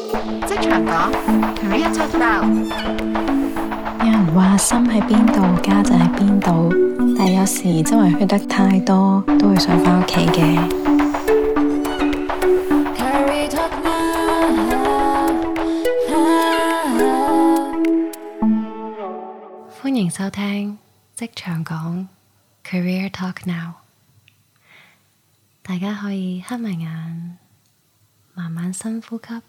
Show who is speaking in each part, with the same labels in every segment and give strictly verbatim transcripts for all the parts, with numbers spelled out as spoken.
Speaker 1: 職場講 Career Talk Now。
Speaker 2: 有人話心喺邊度，家就喺邊度，但係有時周圍去得太多，都會想返屋企嘅。
Speaker 1: Career Talk Now。
Speaker 2: 歡迎收聽職場講 Career Talk Now。大家可以黑埋眼，慢慢深呼吸，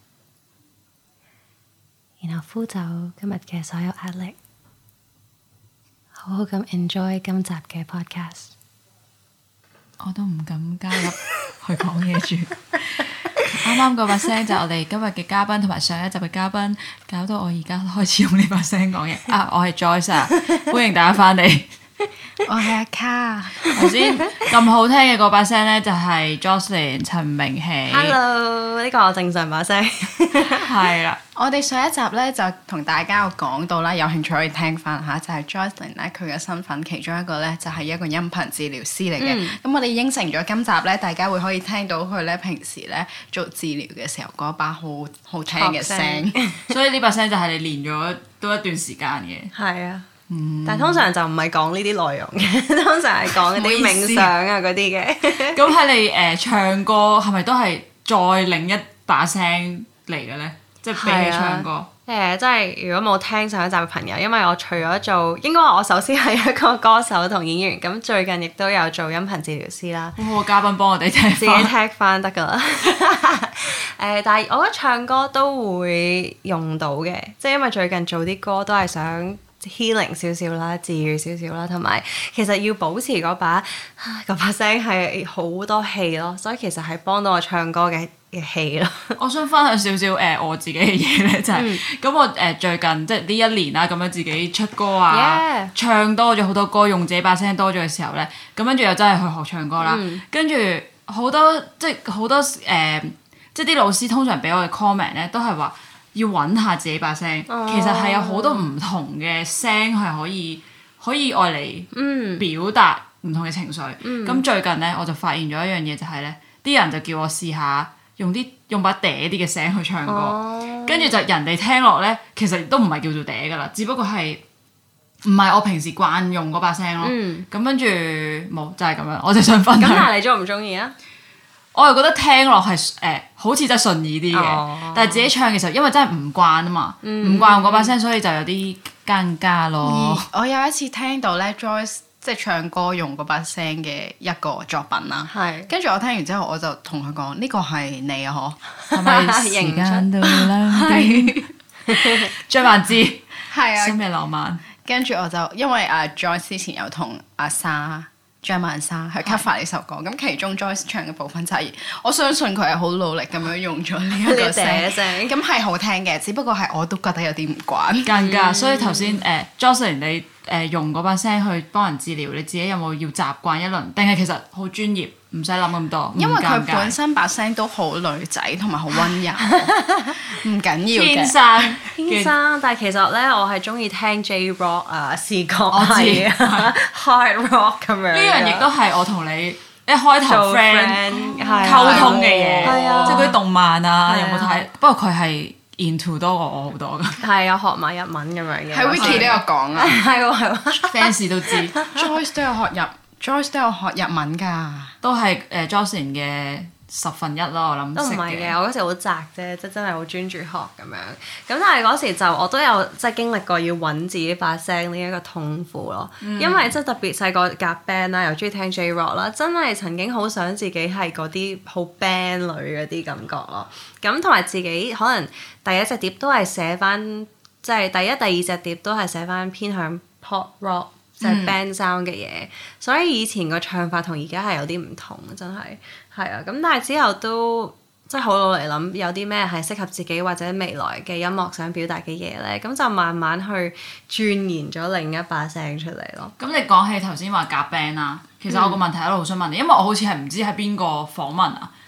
Speaker 2: 然後呼走今日嘅所有壓力，好好咁 enjoy 今集嘅 podcast。
Speaker 3: 我都唔敢加入去講嘢住。啱啱嗰把聲就係我哋今日嘅嘉賓，同埋上一集嘅嘉賓，搞到我而家開始用呢把聲講嘢。啊，我係 Joyce 啊，歡迎大家翻嚟。
Speaker 2: 我係阿卡。
Speaker 3: 頭先咁好聽嘅嗰把聲咧，就係 Jocelyn 陳明喜。
Speaker 4: Hello，呢個我正常把聲。
Speaker 3: 係啦，
Speaker 5: 我哋上一集咧就同大家有講到啦，有興趣可以聽翻下，就係 Jocelyn 咧佢嘅身份其中一個咧就係一個音頻治療師嚟嘅。咁、嗯、我哋應承咗今集咧，大家會可以聽到佢咧平時咧做治療嘅時候嗰把好好聽嘅聲。
Speaker 3: 所以呢把聲就係你練咗都一段時間嘅。
Speaker 4: 係啊。嗯、但係通常就唔係講呢啲內容嘅，通常係講一啲冥想啊嗰啲嘅。
Speaker 3: 咁喺你誒、呃、唱歌係咪都係再另一把聲嚟嘅咧？即係比起唱歌。
Speaker 4: 誒、呃，即係如果冇聽上一集嘅朋友，因為我除咗做，應該話我首先係一個歌手同演員，咁最近亦都有做音頻治療師啦。
Speaker 3: 好好，嘉賓幫我哋聽，
Speaker 4: 自己聽翻得㗎啦。誒、呃，但係我覺得唱歌都會用到嘅，即係因為最近做啲歌都係想healing 少少啦，治愈少少啦，同埋其實要保持嗰把嗰把聲係好多氣咯，所以其實係幫到我唱歌嘅嘅氣咯。
Speaker 3: 我想分享少少誒我自己嘅嘢咧，就係、是、咁、嗯、我誒、呃、最近即係呢一年啦，咁樣自己出歌啊，yeah. 唱多咗好多歌，用自己把聲多咗嘅時候咧，咁跟住又真係去學唱歌啦，嗯、跟住好多即係好多誒、呃，即係啲老師通常俾我嘅 comment 咧，都係話要揾下自己把聲，oh. 其實係有好多唔同嘅聲係可以可以愛嚟表達唔同嘅情緒。咁、mm. 最近咧我就發現咗一樣嘢，就係咧啲人就叫我試下用啲用把嗲啲嘅聲去唱歌，跟住、oh. 就人哋聽落咧，其實都唔係叫做嗲噶啦，只不過係唔係我平時慣用嗰把聲咯。咁跟住冇就係、是、咁樣，我就想分享。
Speaker 4: 咁但係你中唔中意啊？
Speaker 3: 我又覺得聽落係誒好似真係順耳啲嘅，oh. 但係自己唱嘅時候，因為真係唔慣啊嘛，唔、mm. 慣用嗰把聲，所以就有啲尷尬咯。
Speaker 5: 我有一次聽到咧 Joyce 即係唱歌用嗰把聲嘅一個作品啦，跟住我聽完之後，我就同佢講：呢個係你啊，嗬？係咪
Speaker 3: 時間到兩點？張曼芝
Speaker 5: 係啊，
Speaker 3: 深夜浪漫。
Speaker 5: 跟住我就因為阿 Joyce 之前有同阿莎。張曼莎去 cover 呢首歌，咁其中 Joyce 唱嘅部分就係，我相信佢係好努力咁樣用咗呢一個聲，咁係好聽嘅，只不過係我都覺得有啲唔慣。
Speaker 3: 尷尬，所以頭先誒 Jocelyn 你誒、呃、用嗰把聲去幫人治療，你自己有冇要習慣一輪？定係其實好專業，唔使諗咁多？
Speaker 5: 因為佢本身把聲都好女仔，同埋好溫柔，唔緊要嘅。
Speaker 3: 天生
Speaker 4: 天生，但係其實咧，我係中意聽 J Rock 啊、視覺係啊、Hard Rock 咁樣。呢樣
Speaker 3: 亦都係我同你一開頭 friend 溝通嘅嘢，即係嗰啲動漫啊，有冇睇？不過佢係 into 多過我好多㗎。
Speaker 4: 係有學埋日文咁樣嘅。
Speaker 5: 喺 Wiki 都有講啊。
Speaker 4: 係喎係喎
Speaker 3: ，fans 都知。
Speaker 5: Joyce 都有學日，Joyce 都有學日文㗎。
Speaker 3: 都係誒 Jocelyn 嘅十分一咯，我諗
Speaker 4: 都唔係嘅，我嗰時好宅啫，即係真係好專注學咁樣。咁但係嗰時就我都有即係經歷過要揾自己把聲呢一個痛苦咯，嗯、因為即係特別細個夾 band 啦，又中意聽 J Rock 啦，真係曾經好想自己係嗰啲好 band 女嗰啲感覺咯。咁同埋自己可能第一隻碟都係寫翻，即係第一、第二隻碟都係寫翻偏向 pop rock。就係 band sound 嘅嘢，嗯、所以以前個唱法同而家係有啲唔同，真係係啊。咁但係之後都即係好努力諗有啲咩係適合自己或者未來嘅音樂想表達嘅嘢咧，咁就慢慢去鑽研咗另一把聲出嚟咯。
Speaker 3: 咁你講起頭先話夾 band 啦，其實我個問題一路好想問你，因為我好似係唔知喺邊個訪問啊，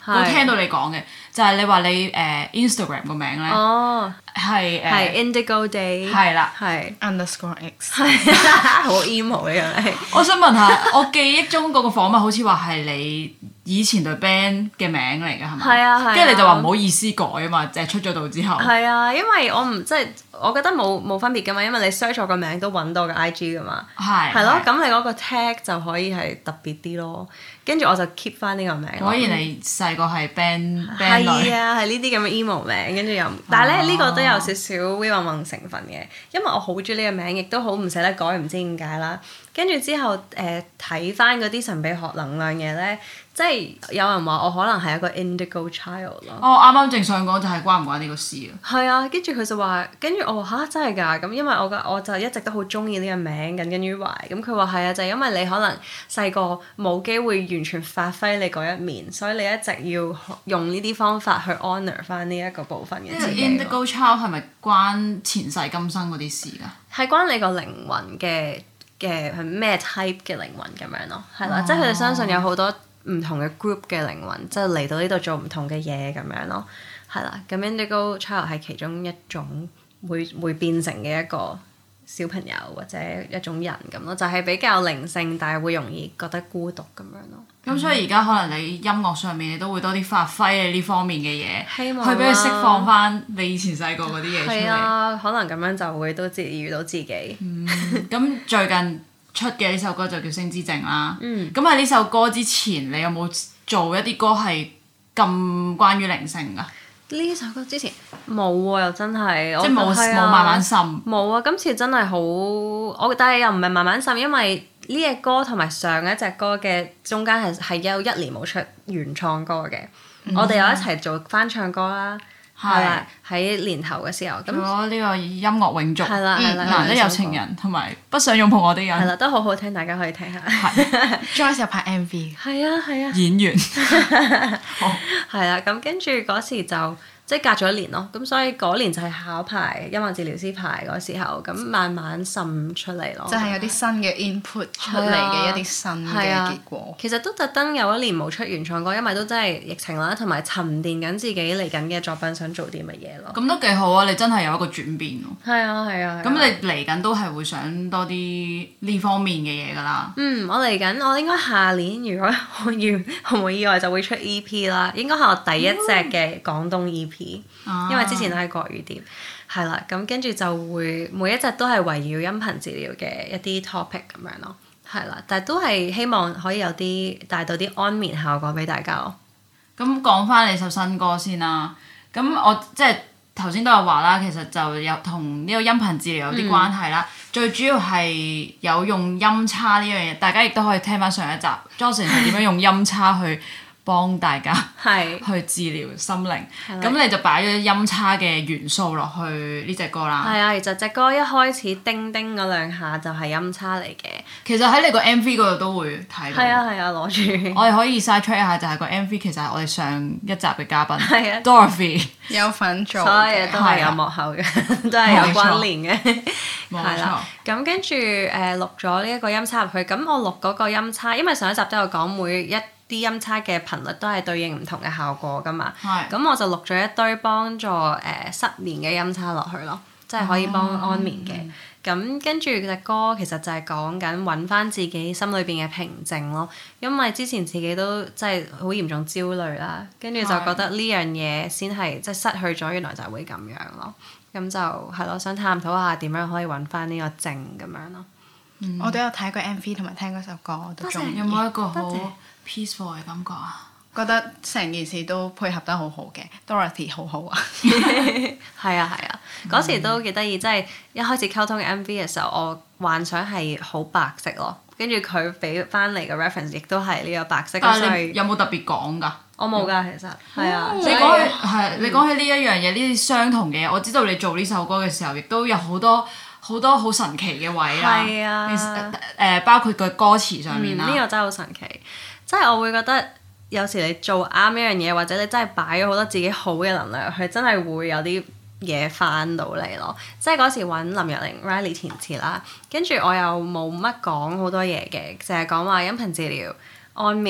Speaker 3: 都聽到你講嘅，就係你話你誒 Instagram 個名咧，
Speaker 4: 哦，
Speaker 3: 係
Speaker 4: 係
Speaker 3: 誒
Speaker 4: Indigo Day，
Speaker 3: 係啦。
Speaker 4: 係
Speaker 5: underscore x。
Speaker 4: 好 emo 嘅樣係。
Speaker 3: 我想問下，我記憶中嗰個訪問好似話係你以前隊 band 嘅名嚟嘅係咪？
Speaker 4: 係啊係啊。
Speaker 3: 跟住你就話唔好意思改啊嘛，就係出咗道之後。
Speaker 4: 係啊，因為我唔即係我覺得冇冇分別噶嘛，因為你 search 我個名都揾到個 I G 噶嘛。
Speaker 3: 係。
Speaker 4: 係咯，
Speaker 3: 係
Speaker 4: 咁你嗰個 tag 就可以係特別啲咯。跟住我就 keep 翻呢個名。
Speaker 3: 果然你細個係 band band 女。
Speaker 4: 係啊，係呢啲咁嘅 emo 名，跟住又，但係咧呢個都有少少 we 混混成分嘅，因為我好中意呢個名，亦都好唔捨得改，唔知點解啦。跟住之後誒睇翻嗰啲神秘學能量嘢咧，即係有人話我可能係一個 indigo child 咯。
Speaker 3: 我啱啱正想講就係關唔關呢個事啊？
Speaker 4: 係啊，跟住佢就話，跟住我話吓，真係㗎，咁因為我個我就一直都好中意呢個名，耿耿於懷。咁佢話係啊，就係因為你可能細個冇機會完全發揮你嗰一面，所以你一直要用呢啲方法去 honour 翻呢一個部分嘅自己。
Speaker 3: Indigo Child 係咪關前世今生嗰啲事㗎？
Speaker 4: 係關你個靈魂嘅嘅係咩 type 嘅靈魂咁樣咯，係啦，即係佢哋相信有好多唔同嘅 group 嘅靈魂，即係嚟到呢度做唔同嘅嘢咁樣咯，係啦，咁 Indigo Child 係其中一種會會變成嘅一個小朋友或者一種人咁咯，就係、是、比較靈性，但係會容易覺得孤獨咁樣咯。
Speaker 3: 咁所以而家可能你音樂上面你都會多啲發揮你呢方面嘅嘢，
Speaker 4: 希望
Speaker 3: 去俾佢釋放翻你以前細個嗰啲嘢出嚟。
Speaker 4: 係啊，可能咁樣就會都治愈到自己。
Speaker 3: 嗯，咁最近出嘅呢首歌就叫《星之證》啦。
Speaker 4: 嗯。
Speaker 3: 咁喺呢首歌之前，你有冇做一啲歌係咁關於靈性㗎？
Speaker 4: 呢首歌之前冇喎，又真係
Speaker 3: 即係冇冇慢慢滲。
Speaker 4: 冇啊！今次真係好，我但係又唔係慢慢滲，因為呢隻歌同埋上一隻歌嘅中間係係有一年冇出原創歌嘅，
Speaker 3: 嗯、
Speaker 4: 我哋又一齊做翻唱歌啦，係
Speaker 3: 係
Speaker 4: 啦，喺年頭嘅時候咁。
Speaker 3: 做咗呢個音樂永續，
Speaker 4: 係啦係啦，
Speaker 3: 難得有情人同埋不想擁抱我的人。
Speaker 4: 係啦，都好好聽，大家可以聽下。
Speaker 5: Joyce 有拍 M V。
Speaker 4: 係啊係啊。
Speaker 3: 演員。
Speaker 4: 係啦，咁跟住嗰時就即係隔咗一年咯，咁所以嗰年就係考牌音樂治療師牌嗰時候，咁慢慢滲出嚟咯。
Speaker 5: 就係有啲新嘅 input 出嚟嘅一啲新嘅結果。
Speaker 4: 其實都特登有一年冇出原創歌，因為都真係疫情啦，同埋沉澱緊自己嚟緊嘅作品，想做啲乜嘢咯。
Speaker 3: 咁都幾好啊！你真係有一個轉變喎。
Speaker 4: 係啊係啊。
Speaker 3: 咁你嚟緊都係會想多啲呢方面嘅嘢㗎啦。
Speaker 4: 嗯，我嚟緊，我應該下年如果我要毫無意外就會出 E P 啦，應該係我第一隻嘅廣東 E P，、啊、因為之前都係國語碟，係啦，咁跟住就會每一隻都係圍繞音頻治療嘅一啲 topic 咁樣咯，係啦，但係都係希望可以有啲帶到啲安眠效果俾大家咯。
Speaker 3: 咁講翻你首新歌先啦，咁我即係頭先都有話啦，其實就有同呢個音頻治療有啲關係啦。嗯、最主要係有用音叉呢樣嘢，大家亦都可以聽翻上一集 Jocelyn 係點樣用音叉去幫大家
Speaker 4: 係
Speaker 3: 去治療心靈。咁你就擺咗音叉嘅元素落去呢隻歌啦。
Speaker 4: 係啊，其實隻歌一開始叮叮嗰兩下就係音叉嚟嘅。
Speaker 3: 其實喺你個 M V 嗰度都會睇到。
Speaker 4: 係啊係啊，攞住。
Speaker 3: 我哋可以 side track 一下，就係個 M V 其實係我哋上一集嘅嘉賓
Speaker 4: 係啊
Speaker 3: Dorothy
Speaker 5: 有份做嘅，
Speaker 4: 所有嘢都係有幕後嘅，都係有關聯嘅。
Speaker 3: 冇錯。
Speaker 4: 係啦，咁跟住誒錄咗呢一個音叉入去，咁我錄嗰個音叉，因為上一集都有講每一啲音叉嘅頻率都係對應唔同嘅效果噶嘛。係。咁我就錄咗一堆幫助誒、呃、失眠嘅音叉落去咯，即係可以幫安眠嘅。咁、嗯、跟住隻歌其實就係講緊揾翻自己心裏邊嘅平靜咯，因為之前自己都即係好嚴重焦慮啦，跟住就覺得呢樣嘢先係即係失去咗，原來就會咁樣咯。咁就係咯，想探討下點樣可以揾翻呢個靜咁樣咯。
Speaker 5: 嗯、我都有睇過 M V 同埋聽嗰首歌，我都中意。
Speaker 3: 有冇一個好 peaceful 嘅感覺啊？
Speaker 5: 覺得成件事都配合得好好嘅 ，Dorothy 好好啊。
Speaker 4: 係啊係啊，嗰、啊、時都幾得意，即係一開始溝通嘅 M V 嘅時候，我幻想係好白色咯，跟住佢俾翻嚟嘅 reference 亦都係呢個白色。
Speaker 3: 但係你有冇特別講㗎？
Speaker 4: 我冇㗎，其實係啊。
Speaker 3: 你講起係你講起呢一樣嘢，呢啲相同嘅嘢，我知道你做呢首歌嘅時候，亦都有好多好多好神奇嘅位啦。
Speaker 4: 係啊。
Speaker 3: 誒、呃，包括個歌詞上面啦。
Speaker 4: 呢、嗯呢個真係好神奇，即係我會覺得。有時你做啱一樣嘢，或者你真係擺咗好多自己好嘅能量，佢真係會有啲嘢翻到嚟咯。即係嗰時揾林若寧 Riley 填詞啦，跟住我又冇乜講好多嘢嘅，淨係講話音頻治療、安眠，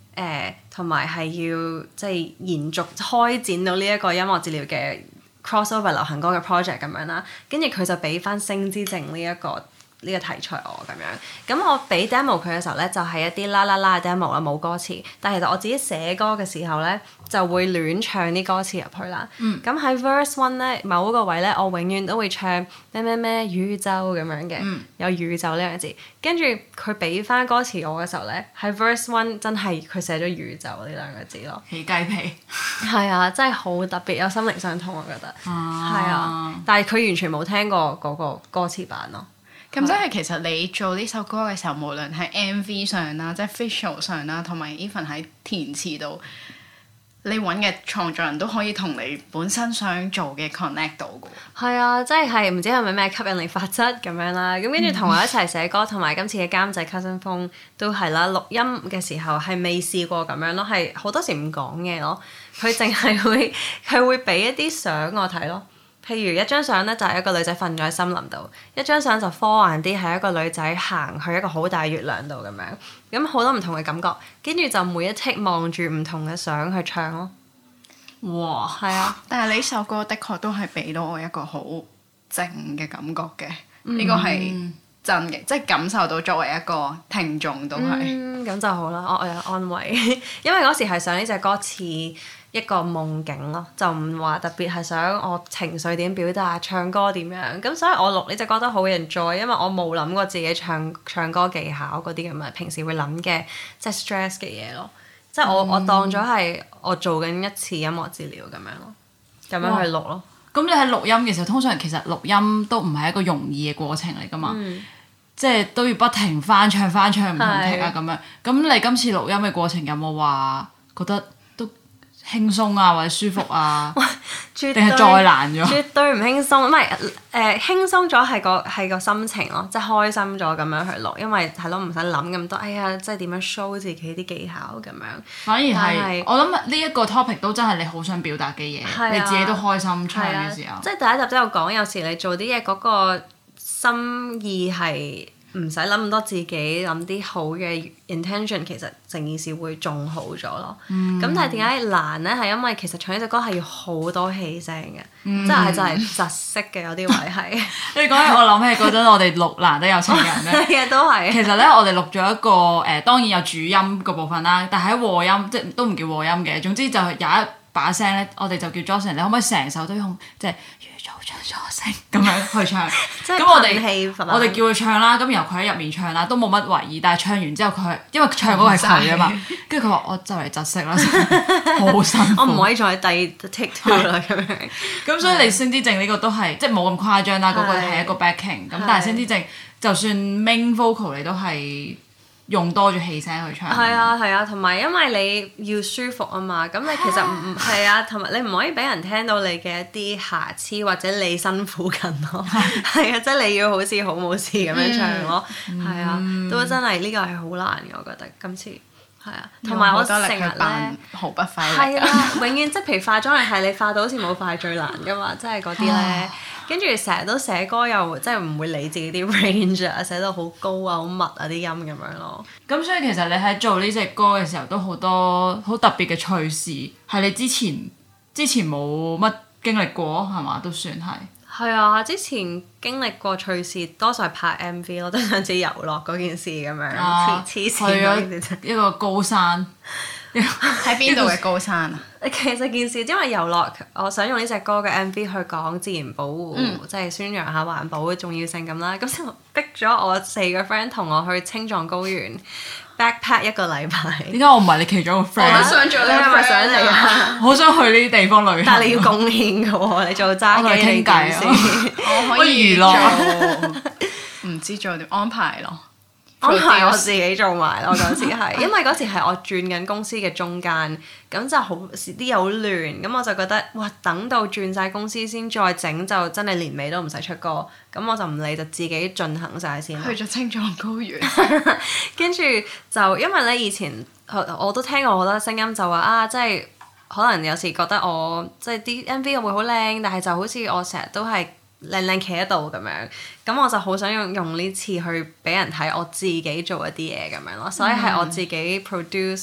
Speaker 4: 誒同埋係要即係延續開展到呢一個音樂治療嘅 crossover 流行歌嘅 project 咁樣啦，跟住佢就俾翻星之靜呢一個呢個題材我咁樣，咁我俾 demo 佢嘅時候咧就係、是、一啲啦啦啦嘅 demo 啦，冇歌詞，但係其實我自己寫歌嘅時候咧就會亂唱啲歌詞入去啦。咁喺、嗯、verse one 咧某一個位咧，我永遠都會唱咩咩咩宇宙咁樣嘅，嗯、有宇宙呢兩個字。跟住佢俾翻歌詞我嘅時候咧，喺 verse one 真係佢寫咗宇宙呢兩個字咯，
Speaker 3: 起雞皮。
Speaker 4: 係啊，真係好特別，有心靈相通我覺得。係啊，啊，但係佢完全冇聽過嗰個歌詞版咯。
Speaker 5: 咁即係其實你做呢首歌嘅時候，無論喺 M V 上啦，即係 visual 上啦，同埋 even 喺填詞度，你揾嘅創作人都可以同你本身想做嘅 connect 到嘅。
Speaker 4: 係啊，即係係唔知係咪咩吸引力法則咁樣啦。咁跟住同我一齊寫歌，同埋今次嘅監製 Cousin 風都係啦。錄音嘅時候係未試過咁樣咯，係好多時唔講嘢咯。佢淨係會佢會俾一啲相我睇咯。譬如一張相咧就係一個女仔瞓咗喺森林度，一張相就科幻啲，係一個女仔行去一個好大月亮度咁樣，咁好多唔同嘅感覺，跟住就每一 take 望住唔同嘅相去唱咯。
Speaker 3: 哇！
Speaker 4: 係啊，
Speaker 5: 但係呢首歌的確都係俾到我一個好靜嘅感覺嘅，呢個係真嘅，即係感受到作為一個聽眾都係。嗯，
Speaker 4: 咁就好啦，我我有安慰，因為嗰時係想呢隻歌似一個夢境咯，就唔話特別係想我情緒點表達、唱歌點樣，咁所以我錄呢隻歌都好 enjoy，因為我冇諗過自己唱唱歌技巧嗰啲咁嘅平時會諗嘅即係 stress 嘅嘢咯，即係我、嗯、我當咗係我做緊一次音樂治療咁樣咯，咁樣去錄咯。
Speaker 3: 咁你喺錄音嘅時候，通常其實錄音都唔係一個容易嘅過程嚟㗎嘛，嗯、即係都要不停翻唱翻唱唔同 take 啊咁樣。咁你今次錄音嘅過程有冇話覺得輕鬆啊，或者舒服啊，定係再難咗？
Speaker 4: 絕對唔輕鬆，唔係誒輕鬆咗係個係個心情咯，即係開心咗咁樣去錄，因為係咯唔使諗咁多，哎呀，即係點樣 show 自己啲技巧咁樣。
Speaker 3: 反而係是我諗呢一個 topic 都真係你好想表達嘅嘢，啊、你自己都開心唱嘅時候。
Speaker 4: 啊、即係第一集都有講，有時你做啲嘢嗰個心意係唔使諗咁多自己諗啲好嘅 intention， 其實成件事會仲好咗咯。咁、嗯、但係點解難咧？係因為其實唱呢隻歌係要好多氣聲嘅，嗯、即係真係窒息嘅有啲位係。
Speaker 3: 你講起我諗起嗰陣我哋錄難得有情人咧，
Speaker 4: 係啊都係。其
Speaker 3: 實咧我哋錄咗一個誒、呃，當然有主音個部分啦，但係喺和音即係都唔叫和音嘅。總之就係有一把聲咧，我哋就叫 Jocelyn，你可唔可以成首都用即係？唱咗聲咁樣去唱，咁我哋我哋叫佢唱啦，咁然後佢喺入面唱啦，都冇乜懷疑。但係唱完之後佢，因為唱嗰個係佢啊嘛，跟住佢話我就嚟窒息啦，好辛苦。
Speaker 4: 我唔可以再第 take two 啦咁樣。
Speaker 3: 咁所以你星之靜呢個都係即係冇咁誇張啦，嗰個係一個 backing。咁但係星之靜就算 main vocal 你都係用多咗氣聲去唱。
Speaker 4: 係啊係啊，同埋因為你要舒服啊嘛，咁你其實唔係啊，同埋你唔可以俾人聽到你嘅一啲瑕疵或者你辛苦緊咯。係啊，即係你要好似好冇事咁樣唱咯。係啊，都真係呢個係好難嘅，我覺得今次係啊。同埋我成日咧
Speaker 5: 毫不費力。
Speaker 4: 係啊，永遠即係譬如化妝係係你化到好似冇化最難㗎嘛，即係嗰啲咧。跟住成日都寫歌又即係唔會理自己啲 range 啊，寫到好高啊、好密啊啲音咁樣咯。
Speaker 3: 咁所以其實你喺做呢隻歌嘅時候都好多好特別嘅趣事，係你之前之前冇乜經歷過係嘛？都算係。係
Speaker 4: 啊，之前經歷過趣事多數係拍 M V 咯，都想自己遊樂嗰件事咁樣黐黐線嗰件事。
Speaker 3: 一個高山。
Speaker 5: 喺邊度嘅高山啊？
Speaker 4: 其實件事因為遊樂，我想用呢隻歌嘅 M V 去講自然保護，嗯、即係宣揚下環保嘅重要性咁啦。咁就逼咗我四個 friend 同我去青藏高原 backpack 一個禮拜。點
Speaker 3: 解我唔係你其中一個 friend？
Speaker 5: 我都想做，你係咪想嚟啊？
Speaker 3: 好想去呢啲地方旅行。
Speaker 4: 但係你要貢獻嘅喎，你做揸機傾偈先，
Speaker 5: 我可以娛樂。唔知做點安排咯。
Speaker 4: 安排我自己做埋咯，嗰時係，因為嗰時係我轉緊公司嘅中間，咁就好啲嘢好亂，咁我就覺得哇，等到轉晒公司先再整，就真係年尾都唔使出歌，咁我就唔理，就自己進行晒先。
Speaker 5: 去咗青藏高原，
Speaker 4: 跟住就因為咧以前我都聽過好多聲音就話啊，即係可能有時覺得我即係啲 M V 會好靚，但係就好似我成日都係靚靚企喺度咁樣，咁我就好想用用呢次去俾人睇我自己做一啲嘢咁樣咯，所以係我自己 produce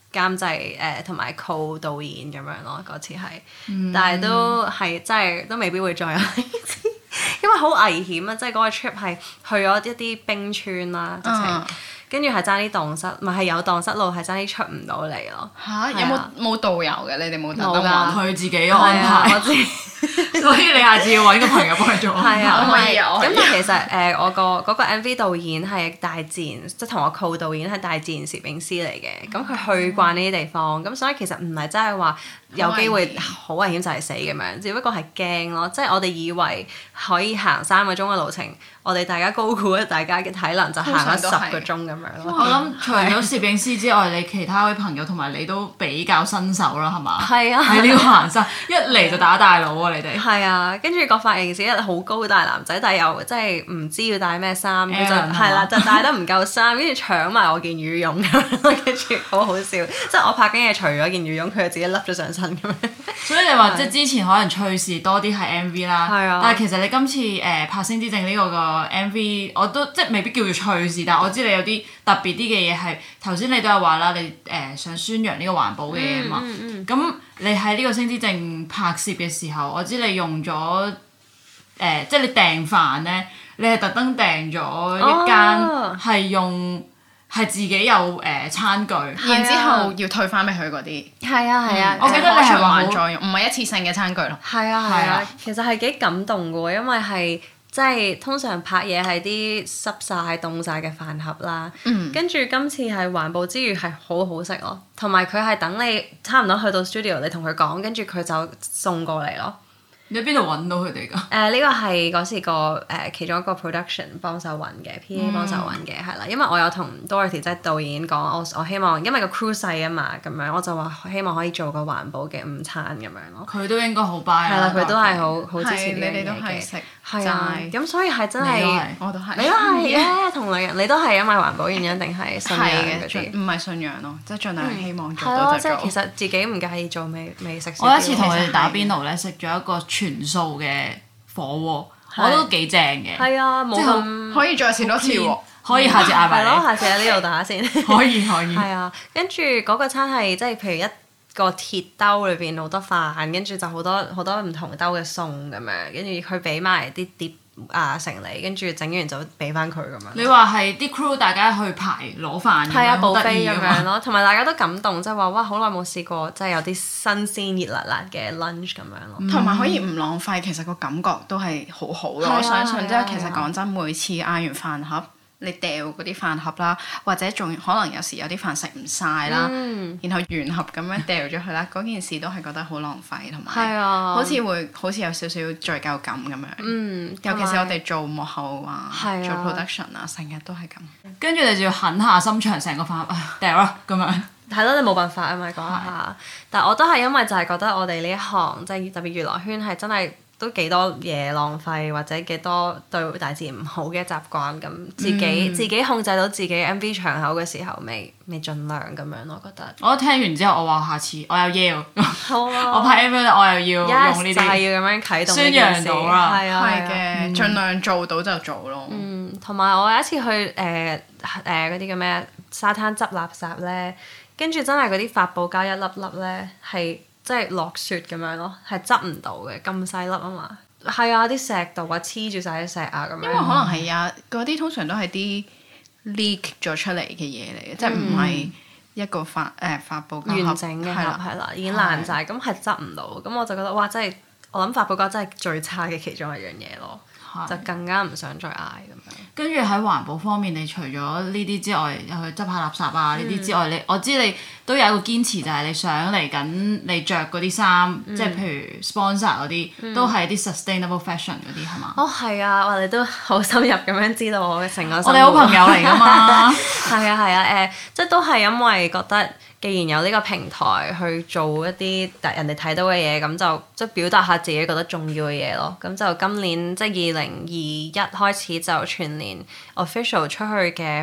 Speaker 4: 監製誒同埋 co 導演咁樣咯，嗰次係，
Speaker 3: 嗯、
Speaker 4: 但係都係真係都未必會再有，因為好危險啊！即係嗰個 trip 係去咗一啲冰川啦，直情。嗯跟住係爭啲蕩失，唔係係有蕩失路，係爭啲出唔到嚟咯。
Speaker 5: 嚇！有冇冇導遊嘅？你哋冇特登
Speaker 4: 冇㗎，
Speaker 3: 佢自己安排。
Speaker 4: 我知，
Speaker 3: 所以你下次要揾個朋友幫你做安排。
Speaker 4: 係啊，
Speaker 5: 可以啊
Speaker 4: 咁但係其實誒，我個嗰個 M V 導演係大自然，即係同我 co 導演係大自然攝影師嚟嘅。咁佢去慣呢啲地方，咁所以其實唔係真係話有機會好危險就係死咁樣，只不過係驚咯。即係我哋以為可以行三個鐘嘅路程，我哋大家高估咗大家嘅體能，就行咗十個鐘咁樣咯。
Speaker 3: 我諗除咗攝影師之外，你其他位朋友同埋你都比較新手啦，係嘛？
Speaker 4: 係啊，
Speaker 3: 喺呢個行山一嚟就打大佬啊！你哋
Speaker 4: 係啊，跟住個髮型師一好高大男仔，但係又即係唔知要戴咩衫，佢就係啦，就戴得唔夠衫，跟住搶埋我件羽絨咁樣，跟住好好笑。即係我拍緊嘢，除咗件羽絨，佢就自己笠咗上身咁樣。
Speaker 3: 所以你話即係之前可能趣事多啲係 M V 啦，
Speaker 4: 係啊，
Speaker 3: 但係其實你今次誒、呃、拍《星之證》呢個個 M V，我都即係未必叫做趣事，但係我知你有啲特別啲嘅嘢係頭先你都有話啦，你誒、呃、想宣揚呢個環保嘅嘢嘛。咁、嗯嗯嗯、你喺呢個《星之證》拍攝嘅時候，我知你用咗誒、呃、即係你訂飯咧，你係特登訂咗一間係用。哦係自己有誒、呃、餐具，
Speaker 5: 然之後要退翻俾佢嗰啲。
Speaker 4: 係啊係啊，
Speaker 3: 我記得你係話
Speaker 5: 再用，唔係一次性嘅餐具咯。
Speaker 4: 係啊係啊，其實係幾感動嘅喎，因為係即係通常拍嘢係啲濕晒、凍晒嘅飯盒啦，嗯、跟住今次係環保之餘係好好食咯，同埋佢係等你差唔多去到 studio，你同佢講，跟住佢就送過嚟咯。
Speaker 3: 你喺邊度揾到佢哋㗎？
Speaker 4: 誒呢個係嗰時個誒、呃、其中一個 production 幫手揾嘅 P A 幫手揾嘅係啦，因為我有同 Dorothy 即係導演講，我我希望因為個 crew 細啊嘛，咁樣我就話希望可以做個環保嘅午餐咁樣咯。
Speaker 3: 佢都應該好 buy
Speaker 4: 係啦，佢都係好好支持呢樣
Speaker 5: 你哋都係
Speaker 4: 嘢嘅。
Speaker 5: 食
Speaker 4: 係啊，咁所以係真
Speaker 3: 你都
Speaker 4: 係
Speaker 3: 係，
Speaker 5: 我都係。
Speaker 4: 你都係嘅，同類人，你都係因為環保原因定係信仰嗰啲？
Speaker 5: 唔係信仰咯，即係盡量希望做
Speaker 4: 係咯，
Speaker 5: 到就做。
Speaker 4: 即係其實自己唔介意做美美食。
Speaker 3: 我有一次同佢哋打邊爐咧，食咗一個全素嘅火鍋，我都幾正嘅。
Speaker 4: 係啊，冇咁
Speaker 5: 可以再試多次喎。
Speaker 3: 可以下次嗌埋
Speaker 4: 係咯，
Speaker 3: 你。
Speaker 4: 下次喺呢度打先。
Speaker 3: 可以可以。
Speaker 4: 係啊，跟住嗰個餐係即係譬如一個鐵兜裏邊好多飯，跟住就好多好多唔同兜嘅餸咁樣，跟住佢俾埋啲碟啊成嚟，跟住整完就俾翻佢咁樣。
Speaker 3: 你話係啲 crew 大家去排攞飯咁
Speaker 4: 係啊，
Speaker 3: 樣，好得
Speaker 4: buffet
Speaker 3: 意㗎嘛
Speaker 4: 咁樣咯，同埋大家都感動，即係話哇，好耐冇試過，即係有啲新鮮熱辣辣嘅 lunch 咁樣咯。
Speaker 5: 同埋可以唔浪費，其實個感覺都係好好咯。
Speaker 4: 係啊
Speaker 5: 我相信即
Speaker 4: 係啊
Speaker 5: 係其實講真，每次嗌完飯盒，你掉嗰啲飯盒啦，或者仲可能有時有啲飯食唔晒啦，
Speaker 4: 嗯
Speaker 5: 然後原盒咁樣掉咗佢啦，嗰件事都係覺得好浪費，同
Speaker 4: 係
Speaker 5: 埋
Speaker 4: 啊，
Speaker 5: 好似會好似有少少罪疚感咁樣。
Speaker 4: 嗯，
Speaker 5: 尤其是我
Speaker 4: 同埋
Speaker 5: 哋做幕後啊，
Speaker 4: 係啊
Speaker 5: 做 production 啊，成日都係咁。
Speaker 3: 跟住你就要狠下心腸，成個飯唉掉啦咁樣。
Speaker 4: 係咯，你冇辦法啊嘛講下，但係我都係因為就係覺得我哋呢一行即係特別娛樂圈係真係都幾多嘢浪費或者幾多對大自然唔好嘅習慣，咁自己、嗯、自己控制到自己 M V 場口嘅時候，未未盡量咁樣咯，覺得。
Speaker 3: 我聽完之後，我話下次我有嘢喎。
Speaker 4: 好啊！
Speaker 3: 我拍 M V 我又要
Speaker 4: yes,
Speaker 3: 用呢啲，
Speaker 4: 就係要咁樣啟動
Speaker 3: 宣揚到啦。
Speaker 4: 係啊，
Speaker 5: 係嘅，盡量做到就做咯。
Speaker 4: 嗯，同埋我有一次去誒誒嗰啲叫咩沙灘執垃圾咧，跟住真係嗰啲發泡膠一粒粒咧係。即係落雪咁樣咯，係執唔到嘅，咁細粒啊嘛。係啊，啲石度啊黐住晒啲石啊咁樣。
Speaker 5: 因為可能係啊，嗰啲通常都係啲 leak 咗出嚟嘅嘢嚟嘅，嗯、即係唔係一個發誒、呃、發泡膠
Speaker 4: 完整嘅盒係啦，已經爛晒，咁係執唔到。咁我就覺得哇，真係我諗發泡膠真係最差嘅其中一樣嘢咯。就更加唔想再嗌咁樣。
Speaker 3: 跟住喺環保方面，你除咗呢啲之外，又去執下垃圾啊呢啲之外，你我知你都有一個堅持，就係你想嚟緊你着嗰啲衫，即係譬如 sponsor 嗰啲，都係啲 sustainable fashion 嗰啲係嘛？
Speaker 4: 哦，係啊，我哋都好深入咁樣知道我嘅成個。
Speaker 3: 我哋好朋友嚟㗎嘛。
Speaker 4: 係啊係啊，誒，即係都係因為覺得。既然有呢個平台去做一啲人哋睇到嘅嘢，咁就即係表達下自己覺得重要嘅嘢咯。咁就今年即係二零二一開始就全年 official 出去嘅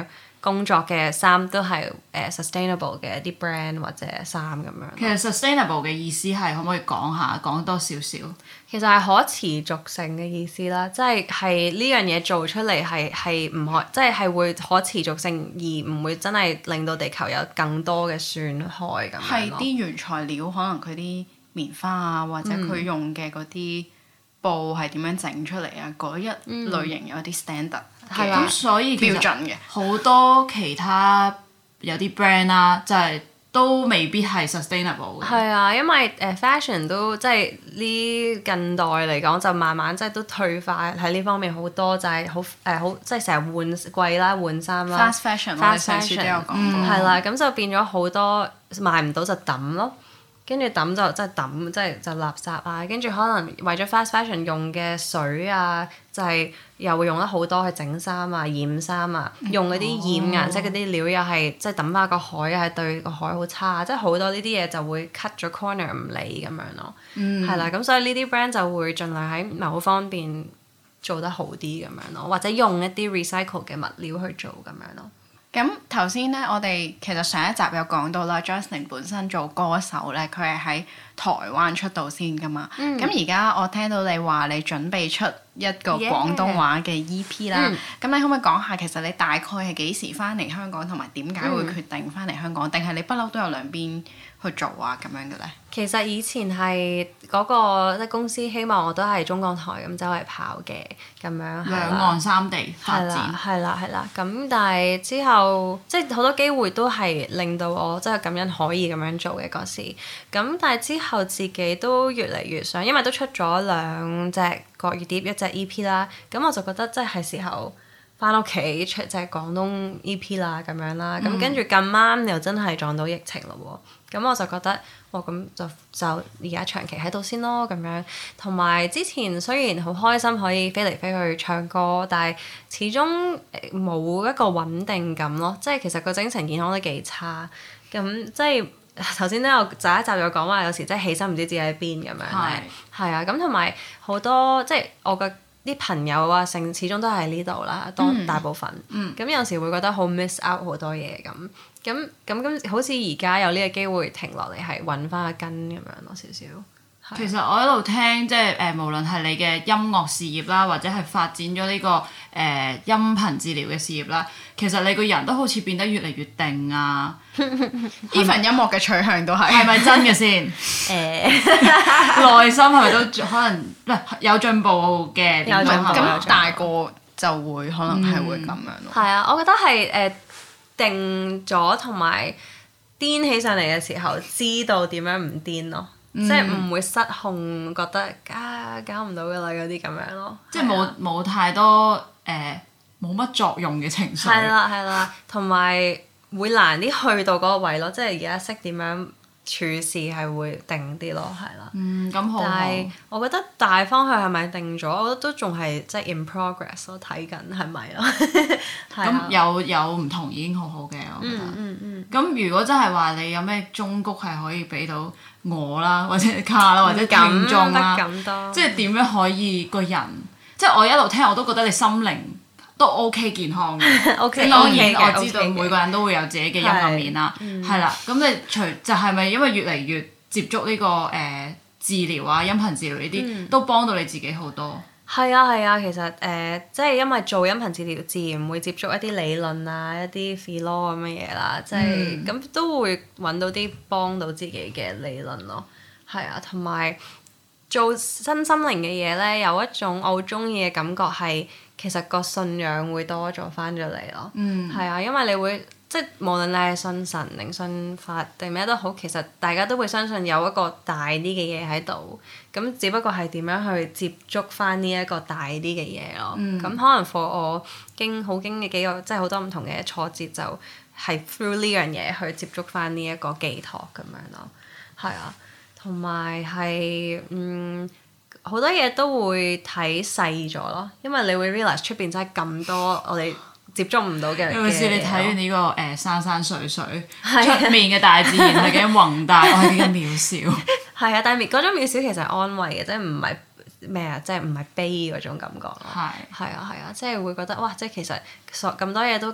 Speaker 4: 工作嘅衫都係誒、呃、sustainable 嘅一啲 brand 或者衫咁樣。
Speaker 3: 其實 sustainable 嘅意思係可唔可以講下講多少少？
Speaker 4: 其實係可持續性嘅意思啦，即係係呢樣嘢做出嚟係係唔可，即係係會可持續性，而唔會真係令到地球有更多嘅損害咁樣咯。
Speaker 5: 係啲原材料，可能佢啲棉花啊，或者佢用嘅嗰啲布係點樣整出嚟啊？嗰一類型有啲 standard 嘅
Speaker 3: 咁所以其實
Speaker 5: 標準嘅。
Speaker 3: 好多其他有啲 brand 啦，就係都未必係 sustainable 嘅。
Speaker 4: 係啊，因為誒、呃、fashion 都即係呢近代嚟講就慢慢即係都退化喺呢方面好多，就係好誒好即係成日換季啦、換衫啦。
Speaker 5: fast fashion 我哋上次都有講過。
Speaker 4: 係啦，咁就變咗好多賣唔到就抌咯。跟住抌就即係抌，即係就垃圾啊！跟住可能為咗 fast fashion 用嘅水啊，就係、是、又會用得好多去整衫啊、染衫啊，用嗰啲染顏色嗰啲料又係即係抌翻個海，又係對個海好差，即係好多呢啲嘢就會 cut 咗 corner 唔理咁樣咯。係啦、嗯，咁所以呢啲 brand 就會盡量喺某方面做得好啲咁樣咯，或者用一啲 recycle 嘅物料去做咁樣咯。
Speaker 5: 咁頭先咧，我哋其實上一集有講到啦 Jocelyn 本身做歌手咧，佢係喺台灣出道先噶嘛。咁而家我聽到你話你準備出一個廣東話嘅 E P 啦，咁、嗯、你可唔可以講下其實你大概係幾時翻嚟香港，同埋點解會決定翻嚟香港？定係、嗯、你不嬲都有兩邊去做啊咁樣嘅咧？
Speaker 4: 其實以前係嗰、那個即係公司希望我都係中港台咁走嚟跑嘅咁樣，
Speaker 3: 兩岸三地發展。
Speaker 4: 係啦係啦，咁但係之後即係好多機會都係令到我真係咁樣可以咁樣做嘅嗰時。咁但係之後自己都越嚟越想，因為都出咗兩隻國語碟一隻 E P 啦，咁我就覺得真係時候翻屋企出隻廣東 E P 啦咁樣啦。咁、嗯、跟住咁啱又真係撞到疫情咯喎，咁我就覺得哇咁就就而家長期喺度先咯咁樣。同埋之前雖然好開心可以飛嚟飛去唱歌，但係始終冇一個穩定感咯，即係其實個精神健康都幾差。咁即係頭先都有第一集有講話，有時即係起身唔知自己喺邊咁樣。係係啊，咁同埋好多即係我嘅啲朋友啊，成始終都係呢度啦，多大部分。咁、嗯嗯、有時會覺得好 miss out 好多嘢咁。咁咁咁好似而家有呢個機會停落嚟，係揾翻個根咁樣咯，少少。
Speaker 3: 其實我一路聽即係誒，無論係你嘅音樂事業啦，或者係發展咗呢、這個誒、呃、音頻治療嘅事業啦，其實你個人都好似變得越嚟越定啊。
Speaker 5: 呢份音樂嘅取向都係係
Speaker 3: 咪真嘅先？誒，內心係咪都可能唔係有進步嘅？
Speaker 4: 有進步。
Speaker 5: 咁大個就會可能係會咁樣咯。
Speaker 4: 係、嗯、啊，我覺得係誒、呃、定咗同埋癲起上嚟嘅時候，知道點樣唔癲咯。即係唔會失控，覺得啊搞唔到㗎啦嗰啲咁樣咯，
Speaker 3: 即係冇冇太多誒冇乜作用嘅情緒。
Speaker 4: 係啦係啦，同埋會難啲去到嗰個位咯，即係而家識點樣處事係會定啲咯，係啦。
Speaker 3: 嗯，咁好。
Speaker 4: 但係我覺得大方向係咪定咗？我覺得都仲係即係 in progress 咯，睇緊係咪咯。
Speaker 3: 咁有有唔同已經好好嘅，我覺得。嗯嗯。咁如果真係話你有咩忠告係可以俾到我啦，或者卡啦，或者聽眾啦，即係點樣可以個人，即係我一路聽我都覺得你心靈都 OK 健康嘅。OK，當然我知道每個人都會有自己嘅陰暗面啦，係啦。咁你除就係咪因為越嚟越接觸呢個誒治療啊、音頻治療呢啲，都幫到你自己好多？
Speaker 4: 係啊係啊，其實誒、呃，即係因為做音頻治療，自然會接觸一啲理論啊、一啲 philo 咁嘅嘢啦，即係咁、嗯、都會揾到啲幫到自己嘅理論咯。係啊，同埋做身心靈嘅嘢咧，有一種我好中意嘅感覺係，其實個信仰會多咗翻咗嚟咯。嗯，係啊，因為你會。即係無論你係信神定信法定咩都好，其實大家都會相信有一個大啲嘅嘢喺度，咁只不過係點樣去接觸翻呢一個大啲嘅嘢咯。咁、嗯、可能 for 我經好經嘅幾個，即係好多唔同嘅挫折，就係 through 呢樣嘢去接觸翻呢一個寄託咁樣咯。係啊，同埋係嗯好多嘢都會睇細咗咯，因為你會 realize 出邊真係咁多我哋接觸唔到嘅，
Speaker 3: 尤其是你睇完呢、這個誒、呃、山山水水出面嘅大自然係幾宏大，我係幾咁渺小。
Speaker 4: 係啊，但係嗰種渺小其實係安慰嘅，即係唔係咩啊？即係唔係悲嗰種感覺咯。係係啊係啊，即係會覺得哇！即係其實所咁多嘢都咁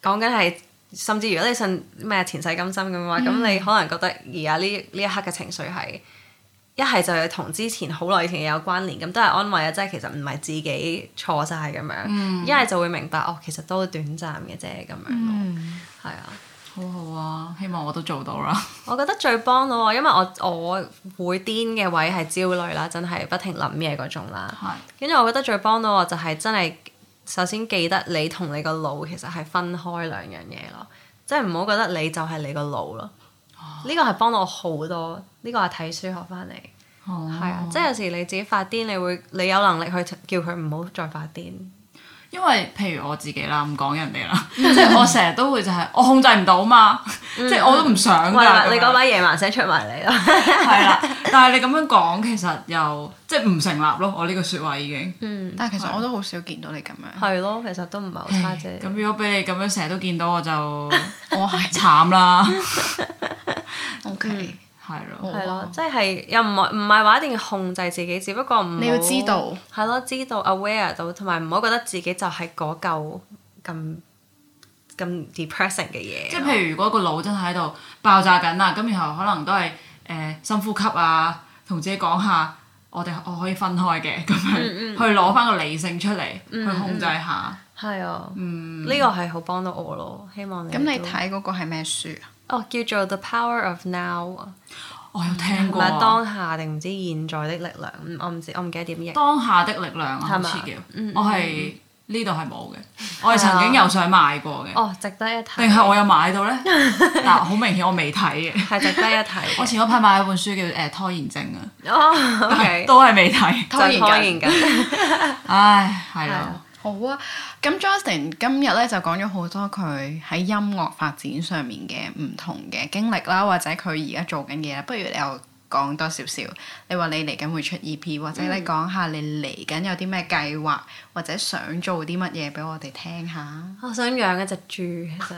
Speaker 4: 講緊係，甚至如果你信咩前世今生咁話，咁、嗯、你可能覺得而家呢呢一刻嘅情緒係一係就係同之前好耐以前有關聯，咁都係安慰啊，即係其實唔係自己錯晒咁樣，一係、嗯、就會明白哦，其實都短暫嘅啫咁樣咯，係、嗯、啊。
Speaker 3: 好好啊，希望我都做到啦。
Speaker 4: 我覺得最幫到我，因為我我會癲嘅位係焦慮啦，真係不停諗嘢嗰種啦。跟住是我覺得最幫到我就係真係首先記得你同你個腦其實係分開兩樣嘢咯，即係唔好覺得你就係你個腦咯。呢個係幫到我好多，呢個係睇書學翻嚟。係、哦、啊，即係有時你自己發癲，你會你有能力去叫佢唔好再發癲。
Speaker 3: 因為譬如我自己啦，唔講人哋啦，即係我成日都會就係我控制唔到嘛，即係我都唔想㗎。
Speaker 4: 你嗰把野蠻聲出埋嚟啦。
Speaker 3: 係啦，但係你咁樣講其實又即係唔成立咯，我呢句説話已經。
Speaker 5: 嗯。但係其實我都好少見到你咁樣。
Speaker 4: 係咯，其實都唔係好差啫。
Speaker 3: 咁如果俾你咁樣成日都見到我就我係慘啦。OK。係咯，
Speaker 4: 係咯，即係又唔係唔係話一定要控制自己，只不過唔
Speaker 5: 你要知道，
Speaker 4: 係咯，知道 aware 到，同埋唔好覺得自己就係嗰嚿咁咁 depressing 嘅嘢。
Speaker 3: 即係譬如如果個腦真係喺度爆炸緊啦，咁然後可能都係誒、呃、深呼吸啊，同自己講下我哋我可以分開嘅咁樣，嗯嗯、去攞翻個理性出嚟、嗯、去控制下。係啊，呢、
Speaker 4: 嗯、個係好幫到我咯，希望你。
Speaker 5: 咁你睇嗰個係咩書啊？
Speaker 4: 哦，叫做 The Power of Now 啊，
Speaker 3: 我有聽過。
Speaker 4: 唔係當下定唔知現在的力量，我唔知，我唔記得點譯。
Speaker 3: 當下的力量啊，好似叫。
Speaker 4: 嗯、
Speaker 3: 我係呢度係冇嘅，我係曾經有想買過嘅。
Speaker 4: 哦，值得一睇。
Speaker 3: 定係我有買到咧？嗱，好明顯我未睇嘅。
Speaker 4: 係值得一睇。
Speaker 3: 我前嗰排買咗本書叫誒拖延症啊。
Speaker 4: 哦 ，OK。
Speaker 3: 都係未睇。
Speaker 4: 拖延緊。
Speaker 3: 唉，係咯。
Speaker 5: 好啊，咁 Jocelyn 今日咧就講咗好多佢喺音樂發展上面嘅唔同嘅經歷啦，或者佢而家做緊嘅嘢，不如你又講多少少？你話你嚟緊會出 E P，或者你講下你嚟緊有啲咩計劃，或者想做啲乜嘢俾我哋聽下？
Speaker 4: 我想養一隻豬，其實。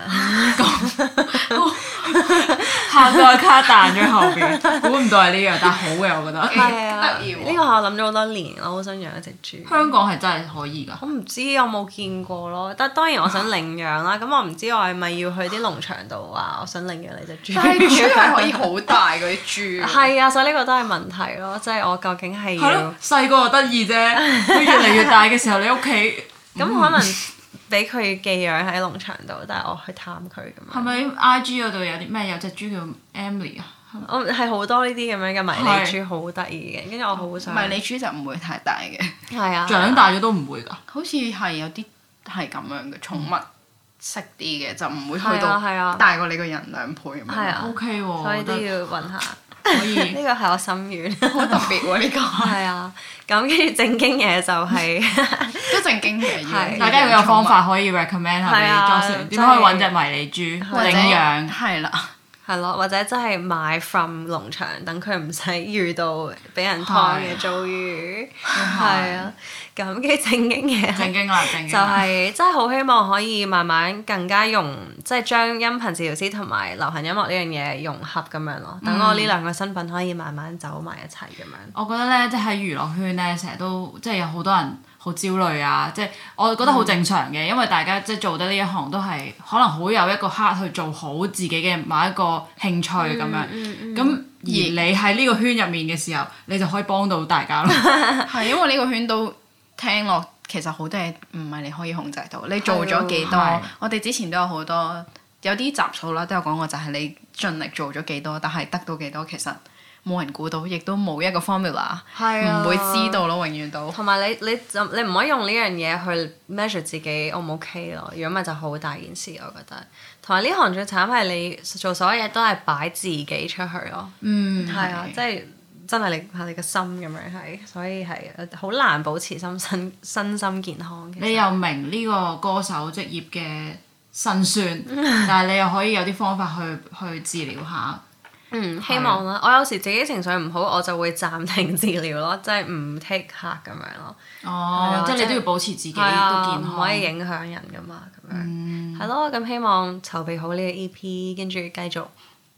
Speaker 3: 下個卡彈咗後邊，估唔到係呢樣，但係好嘅我覺得。
Speaker 4: 係啊，得意喎！呢個我諗咗好多年，我好想養一隻豬。
Speaker 3: 香港係真係可以㗎。
Speaker 4: 我唔知，我冇見過咯。但當然我想領養啦。咁我唔知我係咪要去啲農場度話我想領養你隻豬？
Speaker 5: 但係豬係可以好大嗰啲豬。
Speaker 4: 係啊，所以呢個都係問題咯。即係我究竟係要。係咯，
Speaker 3: 細個就得意啫。佢越嚟越大嘅時候，你屋企
Speaker 4: 咁可能。俾佢寄養喺農場度，但係我去探佢咁樣。
Speaker 3: 係咪 I G 嗰度有啲咩？有隻豬叫 Emily 啊？
Speaker 4: 我係好多呢啲咁樣嘅迷你豬，好得意嘅。跟住我好想。
Speaker 5: 迷你豬就唔會太大嘅。
Speaker 4: 係啊。
Speaker 3: 長大咗都唔會㗎。
Speaker 5: 好似係有啲係咁樣嘅寵物式啲嘅，就唔會去到大過你個人兩倍咁樣。
Speaker 4: 係啊。
Speaker 3: O K 喎。
Speaker 4: 所以都要揾下。
Speaker 3: 可以。
Speaker 4: 呢個係我心願。
Speaker 5: 好特別喎！呢個。
Speaker 4: 係啊。咁跟住正經嘢就係
Speaker 5: 都正經嘅，
Speaker 3: 大家如果有方法可以 recommend 下俾 Jocelyn，點樣可以揾隻迷你豬領養？
Speaker 5: 係啦，
Speaker 4: 係咯，或者真係買 from 農場，等佢唔使遇到俾人劏嘅遭遇。係啊，咁跟住正經嘢，
Speaker 3: 正經啦，正經
Speaker 4: 就係真係好希望可以慢慢更加融，即係將音頻治療師同埋流行音樂呢樣嘢融合咁樣咯。等我呢兩個身份可以慢慢走埋一齊咁樣。
Speaker 3: 我覺得咧，即係喺娛樂圈咧，成日都即係有好多人好焦慮啊！即係我覺得好正常嘅，因為大家即係做得呢一行都係可能好有一個 heart 去做好自己嘅某一個興趣咁樣。咁而你喺呢個圈入面嘅時候，你就可以幫到大家咯。
Speaker 5: 係因為呢個圈都聽落其實好多嘢唔係你可以控制到，你做咗幾多？我哋之前都有好多有啲集數啦，都有講過就係你盡力做咗幾多，但係得到幾多其實。冇人估到，亦都冇一個 formula，唔會知道咯，永遠都。同埋你你就你唔可以用呢樣嘢去 measure 自己 O 唔 OK 咯，如果咪就好大件事，我覺得。同埋呢行最慘係你做所有嘢都係擺自己出去咯。嗯，係啊，即係真係你係你個心咁樣係，所以係好難保持心身身心健康。你又明呢個歌手職業嘅辛酸，但係你又可以有啲方法去去治療下。嗯，希望啦。我有時自己情緒唔好，我就會暫停治療咯，即係唔 take 客咁樣咯。哦，即係你都要保持自己都健康，唔可以影響人噶嘛，咁樣。係咯，咁希望籌備好呢個 E P，跟住繼續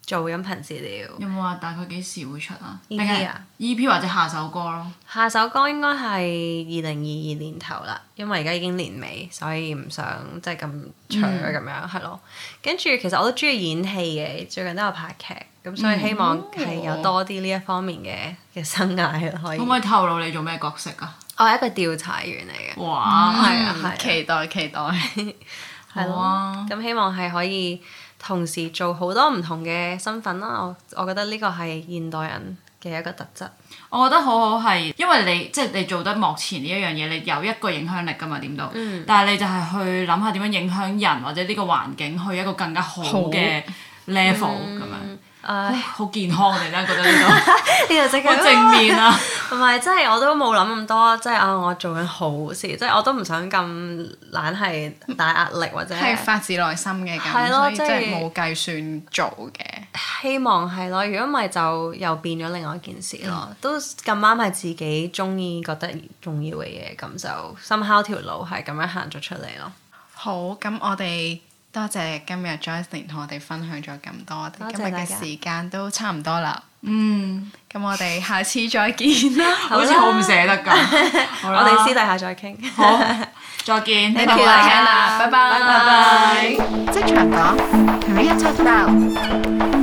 Speaker 4: 做音頻治療。
Speaker 3: 有冇話大概幾時會出啊
Speaker 4: E P 啊
Speaker 3: ？E P 或者下首歌咯。
Speaker 4: 下首歌應該係二零二二年頭啦，因為而家已經年尾，所以唔想即係咁長咁樣係咯。跟住其實我都中意演戲嘅，最近都有拍劇，咁所以希望係有多啲呢一方面嘅嘅生涯可以。
Speaker 3: 可唔可以透露你做咩角色啊？
Speaker 4: 我係一個調查員嚟嘅。
Speaker 3: 哇！
Speaker 4: 係啊係啊
Speaker 5: 期待期待。
Speaker 4: 係咯，咁希望係可以同時做好多唔同嘅身份啦。我我覺得呢個係現代人嘅一個特質。
Speaker 3: 我覺得好好係，因為你即係你做得幕前呢一樣嘢，你有一個影響力㗎嘛點都。嗯、但係你就係去諗下點樣影響人或者呢個環境去一個更加好嘅 level 咁樣。誒，好健康，我哋咧覺得呢度
Speaker 4: 呢度即係
Speaker 3: 好正面啊！
Speaker 4: 唔係，即係我都冇諗咁多，即係啊，我做緊好事，即係我都唔想咁懶係大壓力或者
Speaker 5: 係發自內心嘅咁，
Speaker 4: 係咯
Speaker 5: 所以即係
Speaker 4: 即係
Speaker 5: 冇計算做嘅。
Speaker 4: 希望係咯，如果唔係就又變咗另外一件事咯。嗯、都咁啱係自己中意覺得重要嘅嘢，咁就 somehow 條路係咁樣行咗出嚟咯。
Speaker 5: 好，咁我哋。多謝今日 Joycelyn 同我哋分享咗咁多，我哋今日嘅時間都差唔多啦。嗯，咁我哋下次再見啦。
Speaker 3: 好似好唔捨得咁。
Speaker 4: 我哋私底下再傾。
Speaker 3: 好，再見。
Speaker 4: Thank you大家啦，拜拜。
Speaker 3: 拜拜。
Speaker 1: 職場講 Career Talk Now。